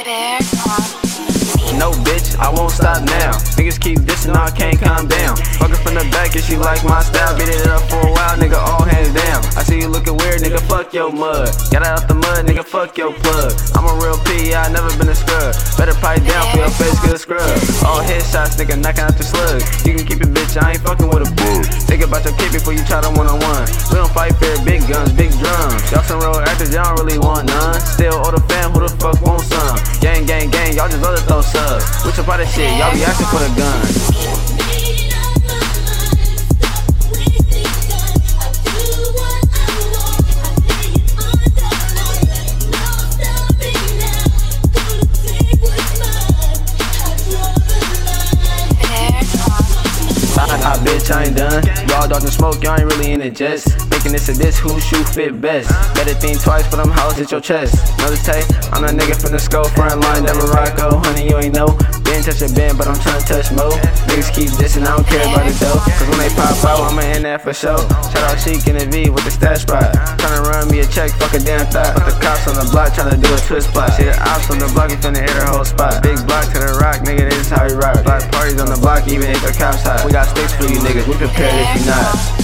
No bitch, I won't stop now. Niggas keep dissing, I can't calm down. Fuckin' from the back and she like my style. Beat it up for a while, nigga, all hands down. I see you looking weird, nigga, fuck your mud. Got out the mud, nigga, fuck your plug. I'm a real P, I never been a scrub. Better pipe down for your face, get a scrub. All headshots, nigga, knocking out the slugs. You can keep it, bitch, I ain't fucking with a boo. Think about your kid before you try to one-on-one. We don't fight fair, big guns, big drums. Y'all some real actors, y'all don't really want none. Still all the fam, who the fuck want some? Gang, gang, gang, y'all just love to throw subs. Which up out of shit, y'all be asking for the gun. Bitch, I ain't done. Y'all dodging smoke, y'all ain't really in it just. Thinking this or this, who shoe fit best? Better think twice for them hoes at your chest. Another tape, I'm that nigga from the scope. Front line, never Morocco, honey, you ain't know. Didn't touch a band, but I'm tryna touch mo. Niggas keep dissing, I don't care about the dough. Cause when they pop out, I'ma in there for show. Shout out Sheik and the V with the stash spot. Tryna run me a check, fuck a damn thought. Put the cops on the block, tryna do a twist plot. See the ops on the block, you finna hit her whole spot. Big block to the rock, nigga, this is how we rock. Block parties on the block, even if the cops hot. We got sticks for you niggas, we prepared if you not.